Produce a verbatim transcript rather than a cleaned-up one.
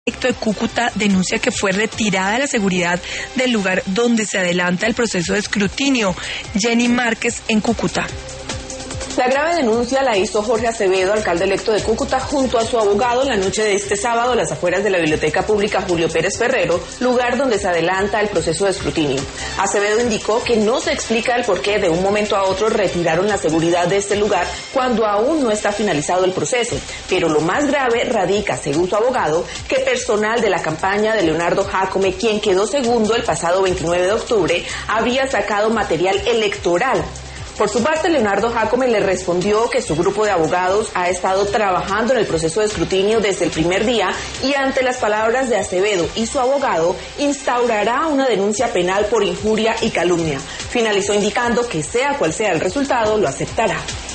de Cúcuta denuncia que fue retirada la seguridad del lugar donde se adelanta el proceso de escrutinio. Jenny Márquez en Cúcuta. La grave denuncia la hizo Jorge Acevedo, alcalde electo de Cúcuta, junto a su abogado en la noche de este sábado a las afueras de la Biblioteca Pública Julio Pérez Ferrero, lugar donde se adelanta el proceso de escrutinio. Acevedo indicó que no se explica el porqué de un momento a otro retiraron la seguridad de este lugar cuando aún no está finalizado el proceso, pero lo más grave radica, según su abogado, que personal de la campaña de Leonardo Jácome, quien quedó segundo el pasado veintinueve de octubre, había sacado material electoral. Por su parte, Leonardo Jácome le respondió que su grupo de abogados ha estado trabajando en el proceso de escrutinio desde el primer día y ante las palabras de Acevedo y su abogado, instaurará una denuncia penal por injuria y calumnia. Finalizó indicando que sea cual sea el resultado, lo aceptará.